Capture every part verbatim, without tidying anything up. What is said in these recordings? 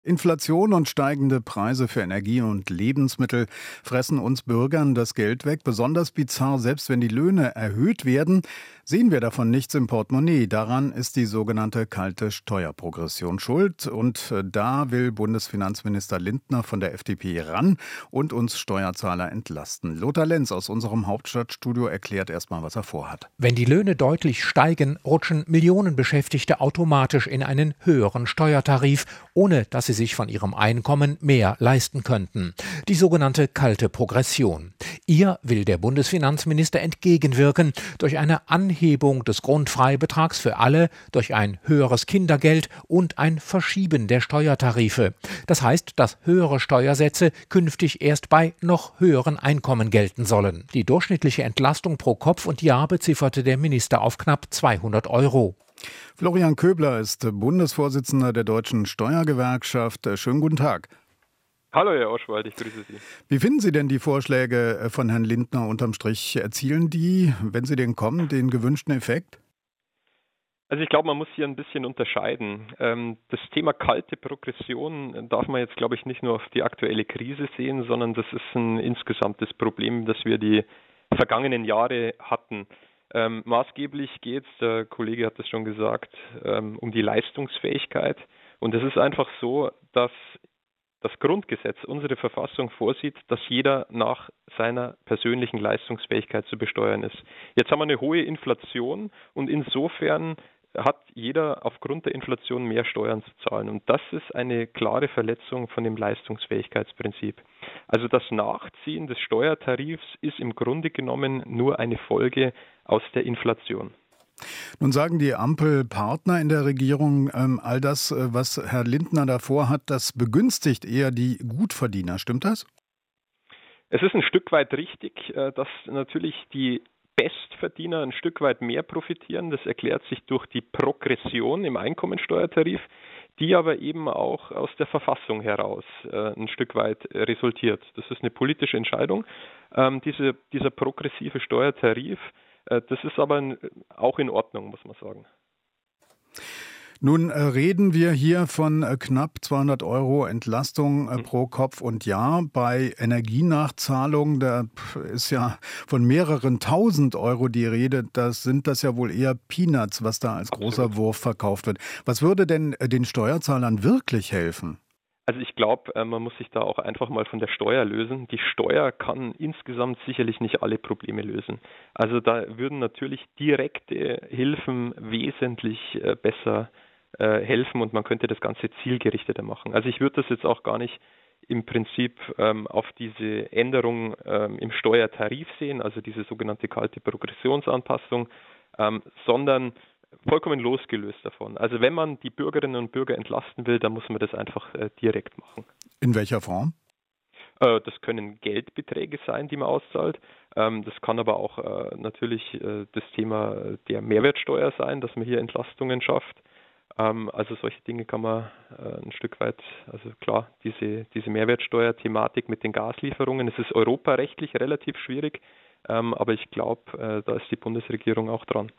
Inflation und steigende Preise für Energie und Lebensmittel fressen uns Bürgern das Geld weg. Besonders bizarr, selbst wenn die Löhne erhöht werden, sehen wir davon nichts im Portemonnaie. Daran ist die sogenannte kalte Steuerprogression schuld. Und da will Bundesfinanzminister Lindner von der F D P ran und uns Steuerzahler entlasten. Lothar Lenz aus unserem Hauptstadtstudio erklärt erstmal, was er vorhat. Wenn die Löhne deutlich steigen, rutschen Millionen Beschäftigte automatisch in einen höheren Steuertarif, ohne dass sie sich von ihrem Einkommen mehr leisten könnten. Die sogenannte kalte Progression. Ihr will der Bundesfinanzminister entgegenwirken durch eine Anhebung des Grundfreibetrags für alle, durch ein höheres Kindergeld und ein Verschieben der Steuertarife. Das heißt, dass höhere Steuersätze künftig erst bei noch höheren Einkommen gelten sollen. Die durchschnittliche Entlastung pro Kopf und Jahr bezifferte der Minister auf knapp zweihundert Euro. Florian Köbler ist Bundesvorsitzender der Deutschen Steuergewerkschaft. Schönen guten Tag. Hallo Herr Oschwald, ich grüße Sie. Wie finden Sie denn die Vorschläge von Herrn Lindner unterm Strich? Erzielen die, wenn sie denn kommen, den gewünschten Effekt? Also ich glaube, man muss hier ein bisschen unterscheiden. Das Thema kalte Progression darf man jetzt, glaube ich, nicht nur auf die aktuelle Krise sehen, sondern das ist ein insgesamtes Problem, das wir die vergangenen Jahre hatten. Ähm, maßgeblich geht es, der Kollege hat es schon gesagt, ähm, um die Leistungsfähigkeit. Und es ist einfach so, dass das Grundgesetz, unsere Verfassung vorsieht, dass jeder nach seiner persönlichen Leistungsfähigkeit zu besteuern ist. Jetzt haben wir eine hohe Inflation und insofern hat jeder aufgrund der Inflation mehr Steuern zu zahlen. Und das ist eine klare Verletzung von dem Leistungsfähigkeitsprinzip. Also das Nachziehen des Steuertarifs ist im Grunde genommen nur eine Folge aus der Inflation. Nun sagen die Ampelpartner in der Regierung, ähm, all das, was Herr Lindner davor hat, das begünstigt eher die Gutverdiener. Stimmt das? Es ist ein Stück weit richtig, dass natürlich die Bestverdiener ein Stück weit mehr profitieren. Das erklärt sich durch die Progression im Einkommensteuertarif, die aber eben auch aus der Verfassung heraus äh, ein Stück weit resultiert. Das ist eine politische Entscheidung. Ähm, diese, dieser progressive Steuertarif, äh, das ist aber ein, auch in Ordnung, muss man sagen. Nun äh, reden wir hier von äh, knapp zweihundert Euro Entlastung äh, pro Kopf und Jahr. Bei Energienachzahlungen, da ist ja von mehreren tausend Euro die Rede. Das sind das ja wohl eher Peanuts, was da als großer Absolut. Wurf verkauft wird. Was würde denn äh, den Steuerzahlern wirklich helfen? Also ich glaube, man muss sich da auch einfach mal von der Steuer lösen. Die Steuer kann insgesamt sicherlich nicht alle Probleme lösen. Also da würden natürlich direkte Hilfen wesentlich äh, besser helfen und man könnte das Ganze zielgerichteter machen. Also ich würde das jetzt auch gar nicht im Prinzip ähm, auf diese Änderung ähm, im Steuertarif sehen, also diese sogenannte kalte Progressionsanpassung, ähm, sondern vollkommen losgelöst davon. Also wenn man die Bürgerinnen und Bürger entlasten will, dann muss man das einfach äh, direkt machen. In welcher Form? Äh, das können Geldbeträge sein, die man auszahlt. Ähm, das kann aber auch äh, natürlich äh, das Thema der Mehrwertsteuer sein, dass man hier Entlastungen schafft. Also solche Dinge kann man äh, ein Stück weit, also klar, diese, diese Mehrwertsteuer-Thematik mit den Gaslieferungen, es ist europarechtlich relativ schwierig, ähm, aber ich glaube, äh, da ist die Bundesregierung auch dran.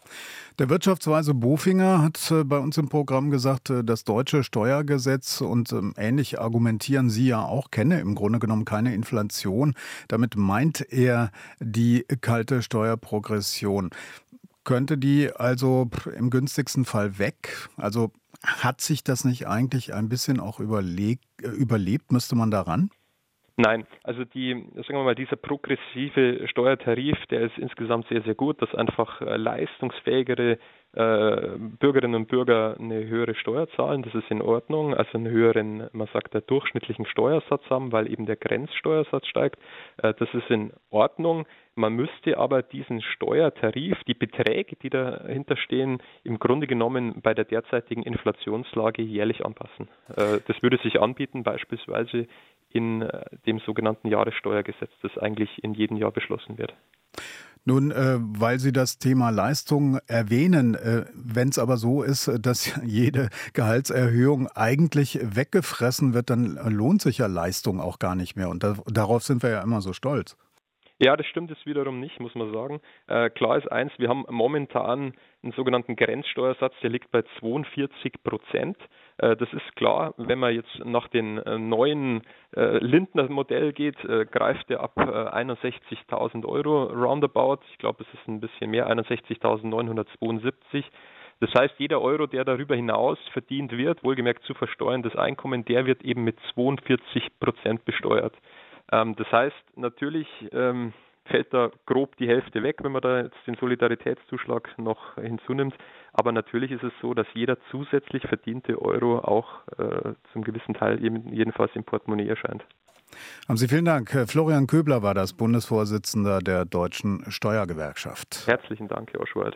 Der Wirtschaftsweise Bofinger hat äh, bei uns im Programm gesagt, äh, das deutsche Steuergesetz und ähm, ähnlich argumentieren Sie ja auch, kenne im Grunde genommen keine Inflation. Damit meint er die kalte Steuerprogression. Könnte die also im günstigsten Fall weg? Also hat sich das nicht eigentlich ein bisschen auch überlegt, überlebt? Müsste man daran? Nein, also die, sagen wir mal, dieser progressive Steuertarif, der ist insgesamt sehr, sehr gut, dass einfach leistungsfähigere äh, Bürgerinnen und Bürger eine höhere Steuer zahlen. Das ist in Ordnung, also einen höheren, man sagt, der durchschnittlichen Steuersatz haben, weil eben der Grenzsteuersatz steigt. Äh, das ist in Ordnung. Man müsste aber diesen Steuertarif, die Beträge, die dahinter stehen, im Grunde genommen bei der derzeitigen Inflationslage jährlich anpassen. Äh, das würde sich anbieten, beispielsweise in dem sogenannten Jahressteuergesetz, das eigentlich in jedem Jahr beschlossen wird. Nun, äh, weil Sie das Thema Leistung erwähnen, äh, wenn es aber so ist, dass jede Gehaltserhöhung eigentlich weggefressen wird, dann lohnt sich ja Leistung auch gar nicht mehr. Und da, darauf sind wir ja immer so stolz. Ja, das stimmt jetzt wiederum nicht, muss man sagen. Äh, klar ist eins, wir haben momentan einen sogenannten Grenzsteuersatz, der liegt bei zweiundvierzig Prozent. Äh, das ist klar, wenn man jetzt nach dem äh, neuen äh, Lindner-Modell geht, äh, greift der ab äh, einundsechzigtausend Euro roundabout. Ich glaube, es ist ein bisschen mehr, einundsechzigtausendneunhundertzweiundsiebzig. Das heißt, jeder Euro, der darüber hinaus verdient wird, wohlgemerkt zu versteuerndes Einkommen, der wird eben mit zweiundvierzig Prozent besteuert. Ähm, das heißt, natürlich ähm, fällt da grob die Hälfte weg, wenn man da jetzt den Solidaritätszuschlag noch hinzunimmt. Aber natürlich ist es so, dass jeder zusätzlich verdiente Euro auch äh, zum gewissen Teil eben jedenfalls im Portemonnaie erscheint. Haben Sie vielen Dank. Florian Köbler war das, Bundesvorsitzender der Deutschen Steuergewerkschaft. Herzlichen Dank, Herr Oschwald.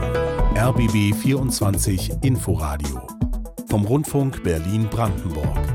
R B B vierundzwanzig Inforadio vom Rundfunk Berlin-Brandenburg.